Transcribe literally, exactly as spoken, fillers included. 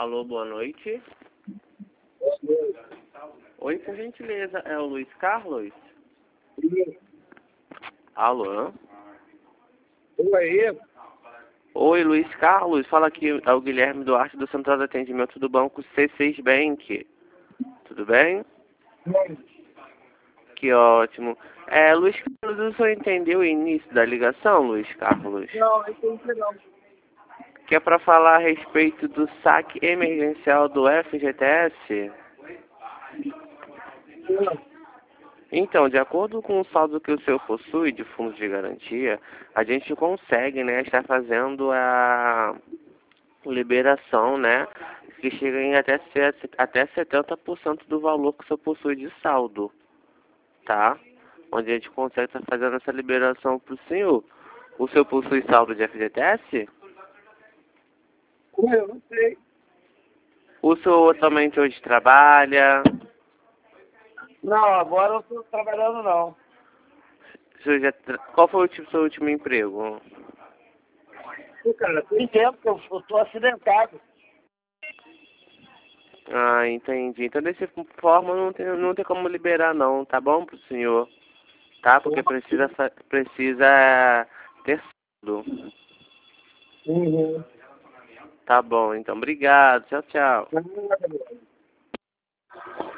Alô, boa noite. Oi, por gentileza, é o Luiz Carlos? Alô? Oi, Oi, Luiz Carlos, fala aqui, é o Guilherme Duarte do Central de Atendimento do Banco C seis Bank. Tudo bem? Que ótimo. É, Luiz Carlos, o senhor entendeu o início da ligação, Luiz Carlos? não, entendi não. Que é para falar a respeito do saque emergencial do F G T S? Não. Então, de acordo com o saldo que o senhor possui de fundos de garantia, a gente consegue, né, estar fazendo a liberação, né, que chega em até, até setenta por cento do valor que o senhor possui de saldo, tá? Onde a gente consegue estar fazendo essa liberação para o senhor. O senhor possui saldo de F G T S? Eu não sei. O senhor atualmente hoje trabalha? Não, agora eu não estou trabalhando não. O senhor já tra... Qual foi o tipo, seu último emprego? Pô, cara, tem tempo que eu estou acidentado. Ah, entendi. Então, dessa forma, não tem, não tem como liberar, não, tá bom pro senhor? Tá? Porque precisa, fa- precisa ter saldo. Uhum. Tá bom, então. Obrigado. Tchau, tchau. Nada,